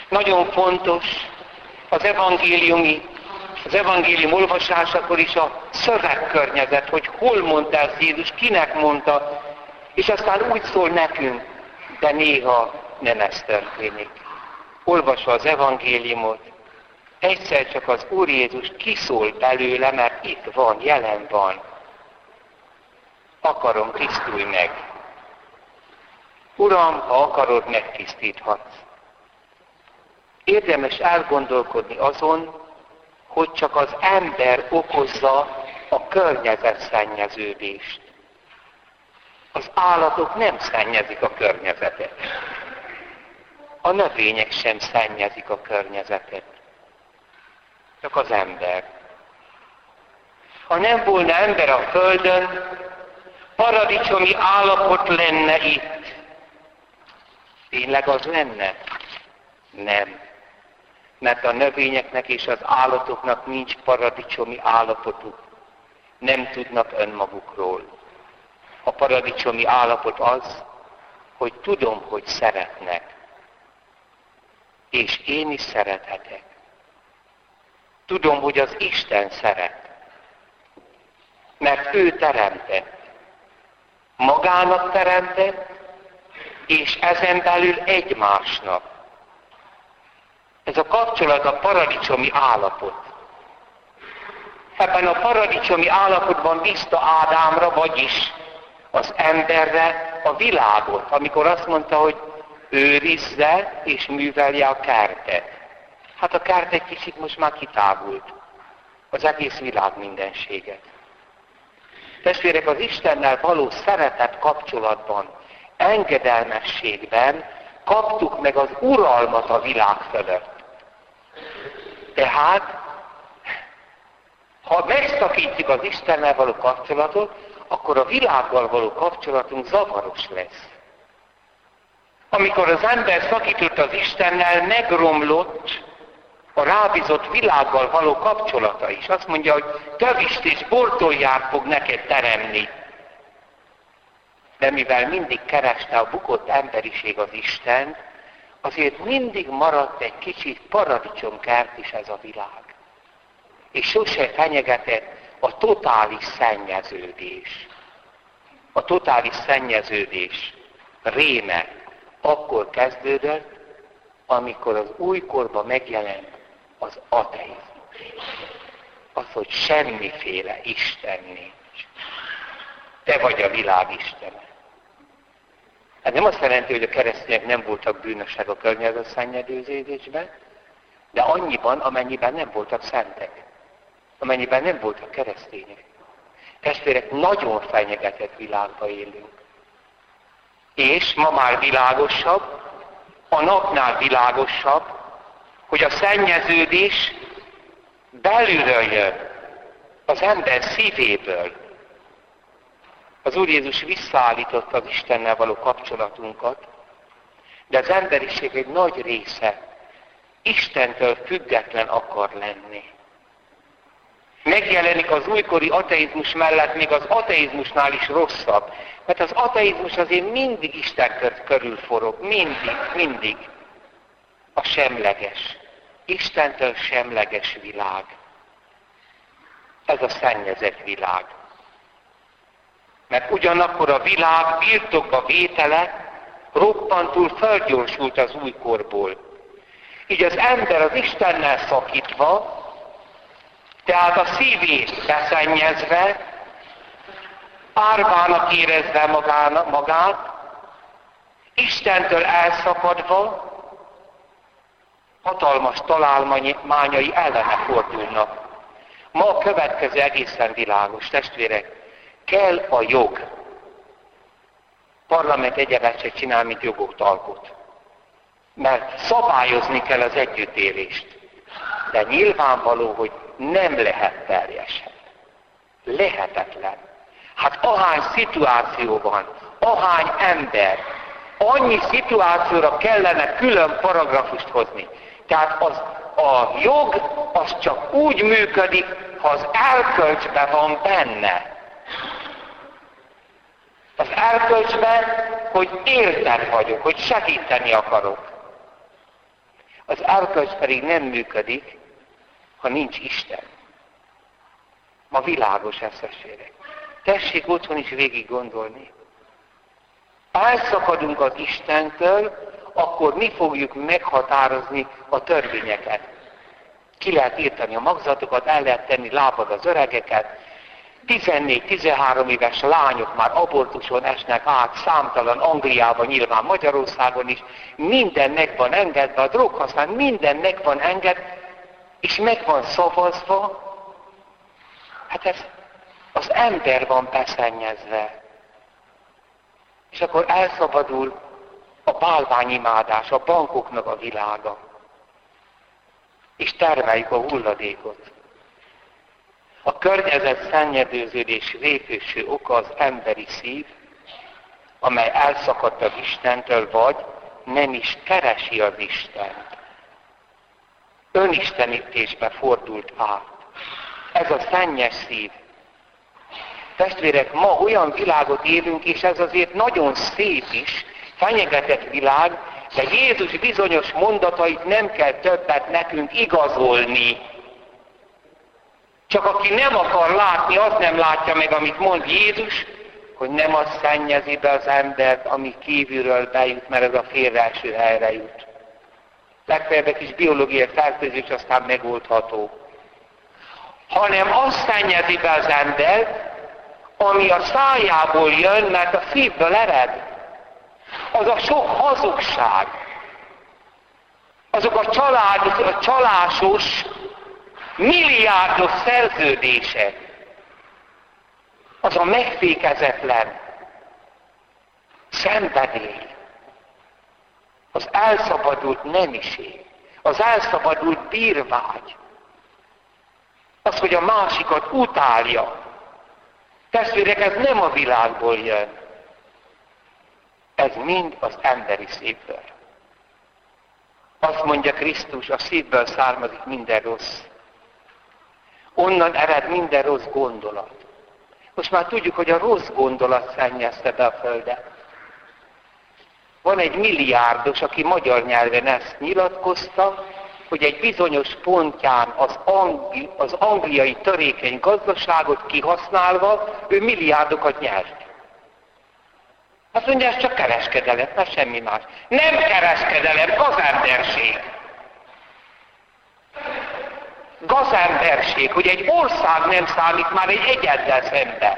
Nagyon fontos az evangélium olvasásakor is a szövegkörnyezet, hogy hol mondta ezt Jézus, kinek mondta, és aztán úgy szól nekünk, de néha nem ez történik. Olvasva az evangéliumot, egyszer csak az Úr Jézus kiszól belőle, mert itt van, jelen van. Akarom, tisztulj meg. Uram, ha akarod, megtisztíthatsz. Érdemes elgondolkodni azon, hogy csak az ember okozza a környezetszennyeződést. Az állatok nem szennyezik a környezetet. A növények sem szennyezik a környezetet. Csak az ember. Ha nem volna ember a Földön, paradicsomi állapot lenne itt. Tényleg az lenne? Nem. Mert a növényeknek és az állatoknak nincs paradicsomi állapotuk. Nem tudnak önmagukról. A paradicsomi állapot az, hogy tudom, hogy szeretnek. És én is szerethetek. Tudom, hogy az Isten szeret. Mert ő teremtett. Magának teremtett, és ezen belül egymásnak. Ez a kapcsolat a paradicsomi állapot. Ebben a paradicsomi állapotban bízta Ádámra, vagyis az emberre a világot, amikor azt mondta, hogy őrizze és művelje a kertet. Hát a kert egy kicsit most már kitávult. Az egész világ mindenséget. Testvérek, az Istennel való szeretet kapcsolatban, engedelmességben kaptuk meg az uralmat a világ fölött. Tehát, ha megszakítjuk az Istennel való kapcsolatot, akkor a világgal való kapcsolatunk zavaros lesz. Amikor az ember szakított az Istennel, megromlott a rábízott világgal való kapcsolata is. Azt mondja, hogy tövist és bortolját fog neked teremni. De mivel mindig kereste a bukott emberiség az Istent, azért mindig maradt egy kicsit paradicsomkert is ez a világ. És sose fenyegetett a totális szennyeződés. A totális szennyeződés réme akkor kezdődött, amikor az újkorban megjelent az ateizmus. Az, hogy semmiféle Isten nincs. Te vagy a világ Istene. Ez nem azt jelenti, hogy a keresztények nem voltak bűnösek a környezetszennyeződésben, de annyiban, amennyiben nem voltak szentek. Amennyiben nem voltak keresztények. Testvérek, nagyon fenyegetett világban élünk. És ma már világosabb, a napnál világosabb, hogy a szennyeződés belülről jön, az ember szívéből. Az Úr Jézus visszaállította az Istennel való kapcsolatunkat, de az emberiség egy nagy része Istentől független akar lenni. Megjelenik az újkori ateizmus mellett még az ateizmusnál is rosszabb, mert az ateizmus azért mindig Isten körül forog, mindig. A semleges, Istentől semleges világ. Ez a szennyezett világ. Mert ugyanakkor a világ birtokba vétele roppantul felgyorsult az újkorból. Így az ember az Istennel szakítva, tehát a szívét beszennyezve, árvának érezve magát, Istentől elszakadva, hatalmas találmányai ellene fordulnak. Ma a következő egészen világos, testvérek, kell a jog. Parlament egyebet se csinál, mint jogot alkot. Mert szabályozni kell az együttélést. De nyilvánvaló, hogy nem lehet teljesen. Lehetetlen. Hát ahány szituáció van, ahány ember, annyi szituációra kellene külön paragrafust hozni. Tehát a jog az csak úgy működik, ha az erkölcsben van benne. Az erkölcsben, hogy élten vagyok, hogy segíteni akarok. Az erkölcs pedig nem működik, ha nincs Isten. Ma világos ez, testvérek. Tessék otthon is végig gondolni. Elszakadunk az Istentől, akkor mi fogjuk meghatározni a törvényeket. Ki lehet írtani a magzatokat, el lehet tenni lábad az öregeket. 14-13 éves lányok már abortuson esnek át, számtalan Angliában, nyilván Magyarországon is. Minden meg van engedve, a droghasználat minden meg van engedve, és meg van szavazva. Hát ez az ember van beszennyezve. És akkor elszabadul a bálványimádás, a bankoknak a világa. És termeljük a hulladékot. A környezet szennyeződés végfőső oka az emberi szív, amely elszakadt az Istentől, vagy nem is keresi az Istent. Önistenítésbe fordult át. Ez a szennyes szív. Testvérek, ma olyan világot élünk, és ez azért nagyon szép is, fenyegetett világ, de Jézus bizonyos mondatait nem kell többet nekünk igazolni. Csak aki nem akar látni, az nem látja meg, amit mond Jézus, hogy nem az szennyezi be az embert, ami kívülről bejut, mert ez a félreeső helyre jut. Legfeljebb egy kis biológiai fertőzés, aztán megoldható. Hanem az szennyezi be az embert, ami a szájából jön, mert a szívből ered. Az a sok hazugság, azok a csalásos, milliárdos szerződések, az a megfékezetlen szenvedély, az elszabadult nemiség, az elszabadult bírvágy, az, hogy a másikat utálja. Testvérek, ez nem a világból jön. Ez mind az emberi szívből. Azt mondja Krisztus, a szívből származik minden rossz. Onnan ered minden rossz gondolat. Most már tudjuk, hogy a rossz gondolat szennyezte be a földet. Van egy milliárdos, aki magyar nyelven ezt nyilatkozta, hogy egy bizonyos pontján az angliai törékeny gazdaságot kihasználva, ő milliárdokat nyert. Azt mondja, ez csak kereskedelem, ez semmi más. Nem kereskedelem, gazemberség. Gazemberség, hogy egy ország nem számít már egy egyeddel szemben.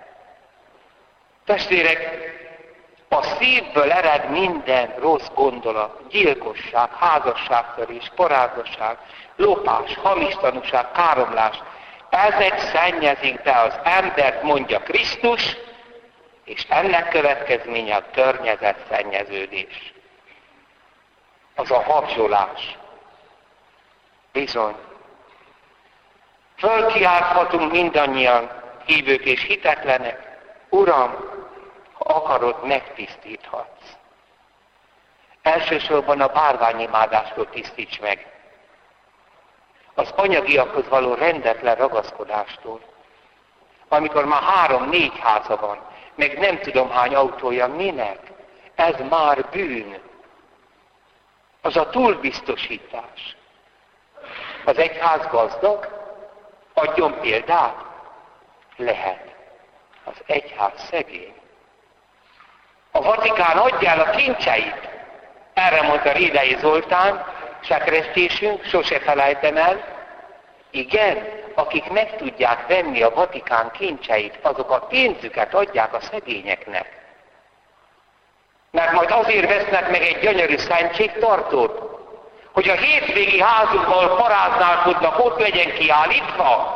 Testvérek, a szívből ered minden rossz gondolat, gyilkosság, házasságtörés, parázasság, lopás, hamis tanúság, káromlás. Ezek szennyezik be az embert, mondja Krisztus, és ennek következménye a környezet szennyeződés. Az a habzsolás. Bizony. Fölkiálthatunk mindannyian, hívők és hitetlenek, Uram, ha akarod, megtisztíthatsz. Elsősorban a bálványimádástól tisztíts meg. Az anyagiakhoz való rendetlen ragaszkodástól. Amikor már 3-4 háza van, meg nem tudom hány autója, minek? Ez már bűn. Az a túlbiztosítás. Az egyház gazdag? Adjon példát? Lehet. Az egyház szegény. A Vatikán adja el a kincseit. Erre mondta Rédei Zoltán, sekrestésünk, sose felejtem el. Igen, akik meg tudják venni a Vatikán kincseit, azok a pénzüket adják a szegényeknek. Mert majd azért vesznek meg egy gyönyörű szentségtartót, hogy a hétvégi házukban paráználkodnak, ott legyen kiállítva.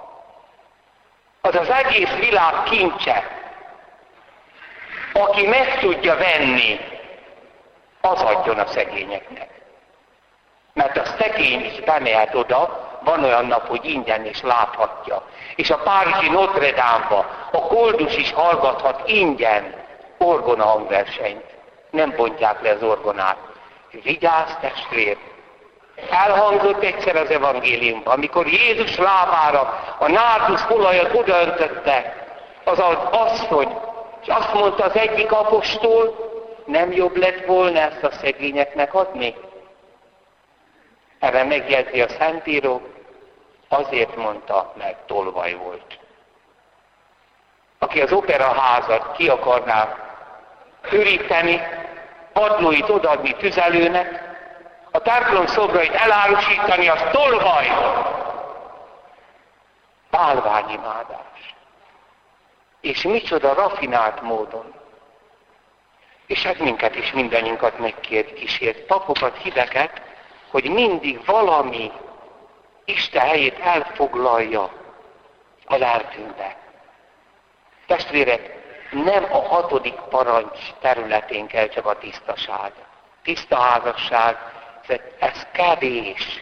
Az az egész világ kincse. Aki meg tudja venni, az adjon a szegényeknek. Mert a szegény is bemehet oda, van olyan nap, hogy ingyen is láthatja. És a párizsi Notre Dame-ba a koldus is hallgathat ingyen orgona hangversenyt. Nem bontják le az orgonát. Vigyázz, testvér! Elhangzott egyszer az evangéliumban, amikor Jézus lábára a nárdusz olajat odaöntötte az asszony, és azt mondta az egyik apostol, nem jobb lett volna ezt a szegényeknek adni? Erre megjegyzi a Szentíró, azért mondta, mert tolvaj volt. Aki az operaházat ki akarná üríteni, padlóit odaadni tüzelőnek, a templom szobrait elárusítani, az tolvaj. Bálványimádás. És micsoda rafinált módon. És ez minket is, mindannyiunkat megkísért, papokat, hideket, hogy mindig valami Isten helyét elfoglalja a lelkünkbe. Testvérek, nem a 6. parancs területén kell csak a tisztaság. Tiszta házasság, ez kevés.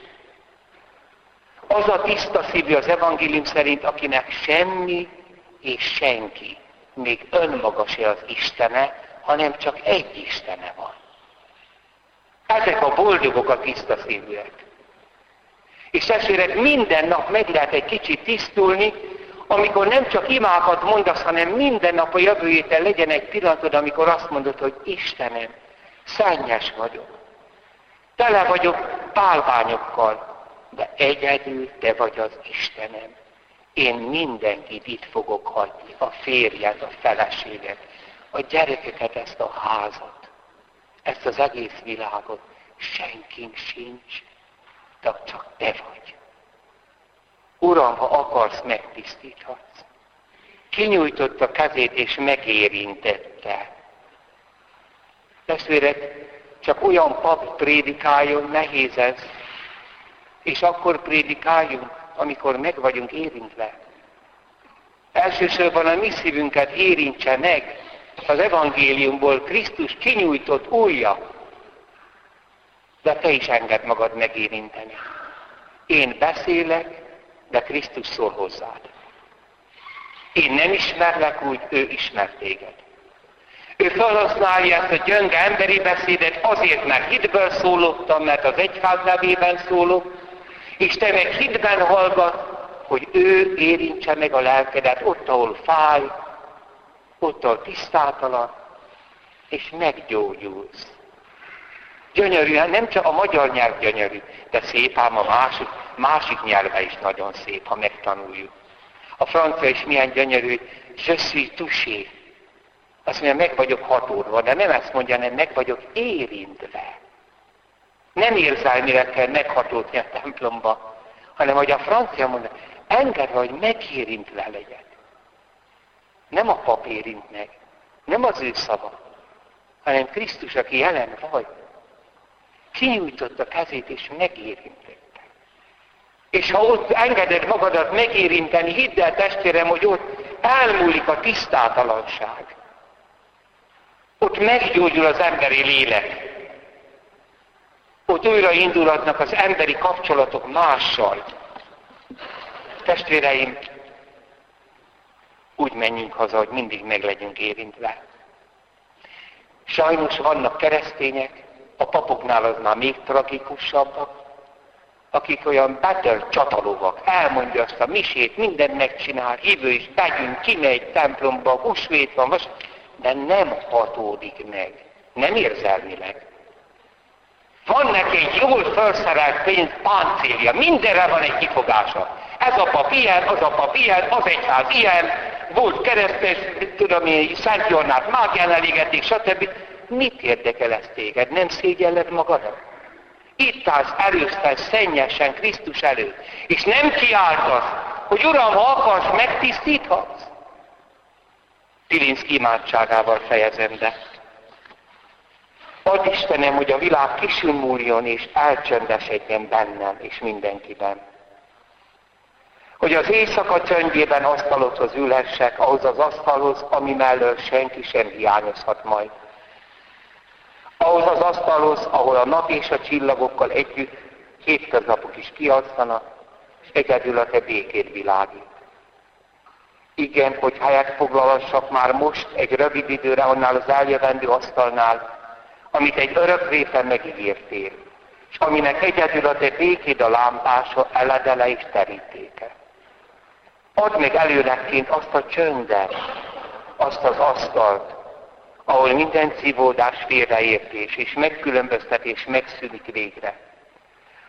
Az a tiszta szívű az evangélium szerint, akinek semmi és senki, még önmaga se az Istene, hanem csak egy Istene van. Ezek a boldogok a tiszta szívűek. És testvérek, minden nap meg lehet egy kicsit tisztulni, amikor nem csak imákat mondasz, hanem minden nap a jövő héten legyen egy pillanatod, amikor azt mondod, hogy Istenem, szennyes vagyok. Tele vagyok bálványokkal, de egyedül te vagy az Istenem. Én mindenkit itt fogok hagyni, a férjet, a feleséget, a gyerekeket, ezt a házat, ezt az egész világot. Senkink sincs, de csak te vagy. Uram, ha akarsz, megtisztíthatsz. Kinyújtotta kezét és megérintette. Testvérek, csak olyan pap prédikáljon, nehéz ez. És akkor prédikáljunk, amikor meg vagyunk érintve. Elsősorban a mi szívünket érintse meg az evangéliumból Krisztus kinyújtott ujja. De te is engedd magad megérinteni. Én beszélek, de Krisztus szól hozzád. Én nem ismerlek úgy, ő ismer téged. Ő felhasználja ezt a gyönge emberi beszédet azért, mert hitből szólottam, mert az egyház nevében szólok, és te meg hitben hallgat, hogy ő érintse meg a lelkedet ott, ahol fáj, ott, ahol tisztátalan, és meggyógyulsz. Gyönyörűen, nem csak a magyar nyelv gyönyörű, de szép ám a másik nyelve is nagyon szép, ha megtanuljuk. A francia is milyen gyönyörű, hogy je suis touché. Azt mondja, meg vagyok hatódva, de nem ezt mondja, hanem meg vagyok érintve. Nem érzelmileg kell meghatódni a templomba, hanem hogy a francia mondja, engedd, hogy megérintve legyek. Nem a pap érint meg, nem az ő szava, hanem Krisztus, aki jelen vagy. Kinyújtotta a kezét és megérintette. És ha ott engeded magadat megérinteni, hidd el, testvérem, hogy ott elmúlik a tisztátalanság. Ott meggyógyul az emberi lélek. Ott újra indulhatnak az emberi kapcsolatok mással. Testvéreim, úgy menjünk haza, hogy mindig meg legyünk érintve. Sajnos vannak keresztények, a papoknál az már még tragikusabbak, akik olyan betört csatalovak, elmondja azt a misét, mindent megcsinál, hívő is, megyünk, kimegy templomba, húsvét van, de nem hatódik meg, nem érzelmileg. Van neki egy jól felszerelt páncélja, mindenre van egy kifogása. Ez a pap ilyen, az a pap ilyen, az egyház ilyen, volt keresztes, tudom én, Szent Johannát mágián elégették, stb. Mit érdekel ez téged? Nem szégyelled magadat? Itt állsz először szennyesen Krisztus előtt, és nem kiáltasz, hogy Uram, ha akarsz, megtisztíthatsz. Pilinszky imádságával fejezem be. Add Istenem, hogy a világ kisümuljon és elcsöndesedjen bennem és mindenkiben. Hogy az éjszaka csöndjében asztalokhoz ülhessek, ahhoz az asztalhoz, ami mellől senki sem hiányozhat majd. Ahhoz az asztalhoz, ahol a nap és a csillagokkal együtt hétköznapok is kialszanak, és egyedül a te békét világít. Igen, hogy helyet foglalassak már most egy rövid időre annál az eljövendő asztalnál, amit egy örök réten megígértél, és aminek egyedül a te békéd a lámpása, eledele és terítéke. Add meg előlegként azt a csöndet, azt az asztalt, ahol minden szívódás, félreértés és megkülönböztetés megszűnik végre.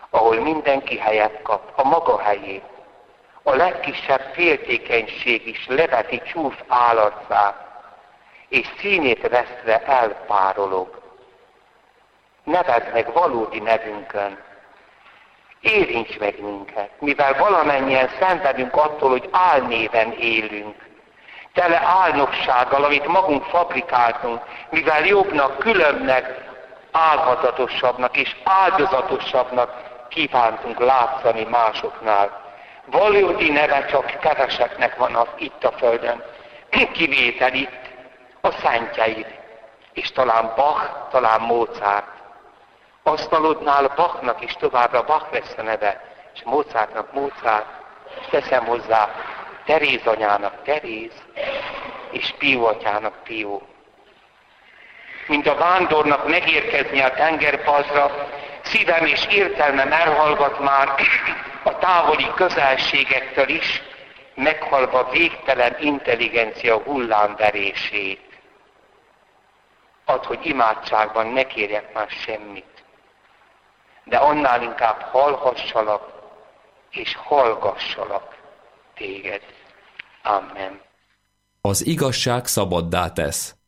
ahol mindenki helyet kap, a maga helyét. A legkisebb féltékenység is leveti csúf állarcát, és színét veszve elpárolog. Nevezd meg valódi nevünkön, érints meg minket, mivel valamennyien szenvedünk attól, hogy álnéven élünk, tele álnoksággal, amit magunk fabrikáltunk, mivel jobbnak, különbnek, álhatatosabbnak és áldozatosabbnak kívántunk látszani másoknál. Valódi neve csak keveseknek van itt a földön. Kivétel itt a szentjeid, és talán Bach, talán Mozart. Asztalodnál Bachnak is továbbra Bach lesz a neve, és Mozartnak Mozart, és teszem hozzá Teréz anyának Teréz, és Pió atyának Pió. Mint a vándornak megérkezni a tengerpartra, szívem és értelmem elhallgat már a távoli közelségektől is, meghalva végtelen intelligencia hullámverését. Add, hogy imádságban ne kérjek már semmit, de annál inkább hallhassalak és hallgassalak téged. Amen. Az igazság szabaddá tesz.